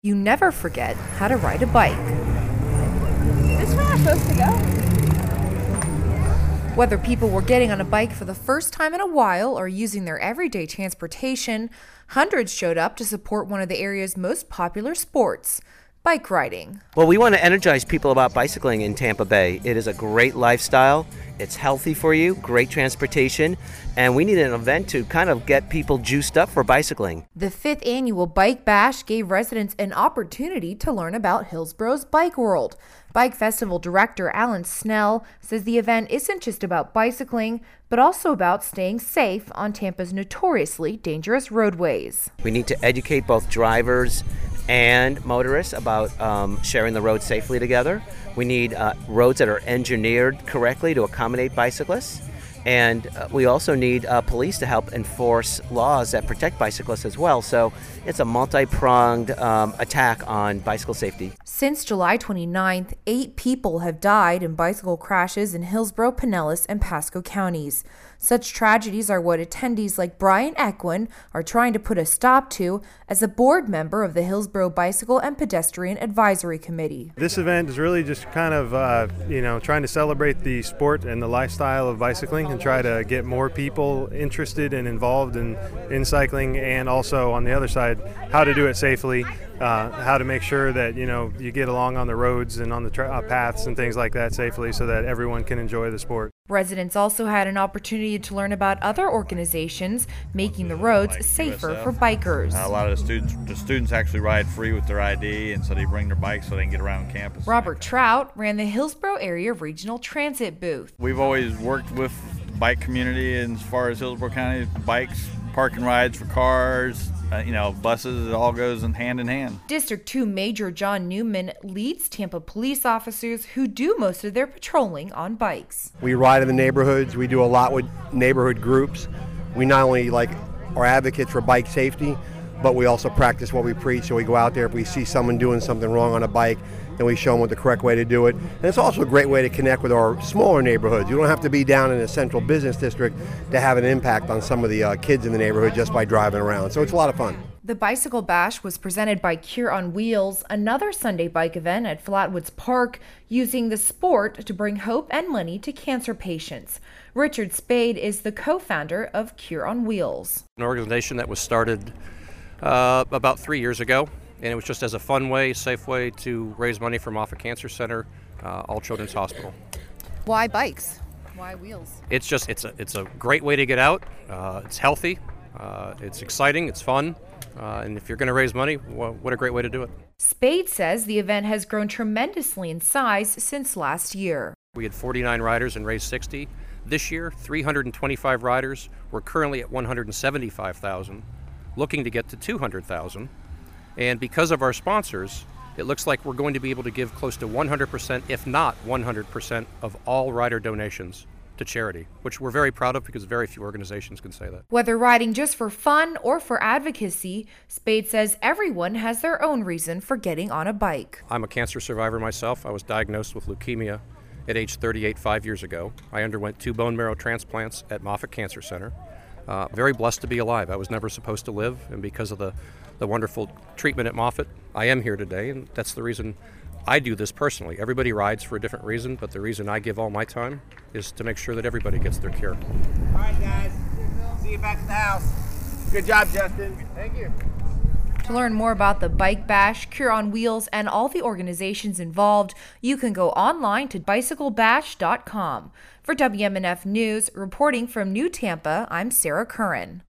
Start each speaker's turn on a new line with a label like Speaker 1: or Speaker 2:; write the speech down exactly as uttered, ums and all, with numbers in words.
Speaker 1: You never forget how to ride a bike.
Speaker 2: Is this where we're supposed to go?
Speaker 1: Whether people were getting on a bike for the first time in a while or using their everyday transportation, hundreds showed up to support one of the area's most popular sports, bike riding.
Speaker 3: Well, we want to energize people about bicycling in Tampa Bay. It is a great lifestyle. It's healthy for you, great transportation, and we need an event to kind of get people juiced up for bicycling.
Speaker 1: The fifth annual Bike Bash gave residents an opportunity to learn about Hillsboro's bike world. Bike Festival Director Alan Snell says the event isn't just about bicycling, but also about staying safe on Tampa's notoriously dangerous roadways.
Speaker 3: We need to educate both drivers and motorists about um, sharing the road safely together. We need uh, roads that are engineered correctly to accommodate bicyclists. And uh, we also need uh, police to help enforce laws that protect bicyclists as well. So it's a multi-pronged um, attack on bicycle safety.
Speaker 1: Since July twenty-ninth, eight people have died in bicycle crashes in Hillsborough, Pinellas, and Pasco counties. Such tragedies are what attendees like Brian Equin are trying to put a stop to as a board member of the Hillsborough Bicycle and Pedestrian Advisory Committee.
Speaker 4: This event is really just kind of, uh, you know, trying to celebrate the sport and the lifestyle of bicycling and try to get more people interested and involved in, in cycling, and also on the other side, how to do it safely. Uh, how to make sure that, you know, you get along on the roads and on the tra- uh, paths and things like that safely so that everyone can enjoy the sport.
Speaker 1: Residents also had an opportunity to learn about other organizations making the roads
Speaker 5: like
Speaker 1: safer
Speaker 5: U S F.
Speaker 1: for bikers.
Speaker 5: Uh, a lot of the students, the students actually ride free with their I D, and so they bring their bikes so they can get around campus.
Speaker 1: Robert Trout ran the Hillsborough Area Regional Transit booth.
Speaker 5: We've always worked with the bike community, and as far as Hillsborough County, bikes, parking rides for cars, Uh, you know, buses, it all goes in hand in hand.
Speaker 1: District two Major John Newman leads Tampa police officers who do most of their patrolling on bikes.
Speaker 6: We ride in the neighborhoods. We do a lot with neighborhood groups. We not only like are advocates for bike safety, but we also practice what we preach. So we go out there, if we see someone doing something wrong on a bike, then we show them what the correct way to do it. And it's also a great way to connect with our smaller neighborhoods. You don't have to be down in a central business district to have an impact on some of the uh, kids in the neighborhood just by driving around. So it's a lot of fun.
Speaker 1: The Bicycle Bash was presented by Cure on Wheels, another Sunday bike event at Flatwoods Park, using the sport to bring hope and money to cancer patients. Richard Spade is the co-founder of Cure on Wheels,
Speaker 7: an organization that was started uh, about three years ago. And it was just as a fun way, safe way to raise money for Moffitt Cancer Center, uh, All Children's Hospital.
Speaker 1: Why bikes? Why wheels?
Speaker 7: It's just, it's a, it's a great way to get out. Uh, it's healthy, uh, it's exciting, it's fun. Uh, and if you're going to raise money, well, what a great way to do it.
Speaker 1: Spade says the event has grown tremendously in size since last year.
Speaker 7: We had forty-nine riders and raised sixty. This year, three hundred twenty-five riders. We're currently at one hundred seventy-five thousand, looking to get to two hundred thousand. And because of our sponsors, it looks like we're going to be able to give close to one hundred percent, if not one hundred percent, of all rider donations to charity, which we're very proud of because very few organizations can say that.
Speaker 1: Whether riding just for fun or for advocacy, Spade says everyone has their own reason for getting on a bike.
Speaker 7: I'm a cancer survivor myself. I was diagnosed with leukemia at age thirty-eight, five years ago. I underwent two bone marrow transplants at Moffitt Cancer Center. Uh, very blessed to be alive. I was never supposed to live, and because of the, the wonderful treatment at Moffitt, I am here today, and that's the reason I do this personally. Everybody rides for a different reason, but the reason I give all my time is to make sure that everybody gets their cure.
Speaker 8: All right, guys. See you back at the house. Good job, Justin. Thank you.
Speaker 1: To learn more about the Bike Bash, Cure on Wheels, and all the organizations involved, you can go online to bicycle bash dot com. For W M N F News, reporting from New Tampa, I'm Sarah Curran.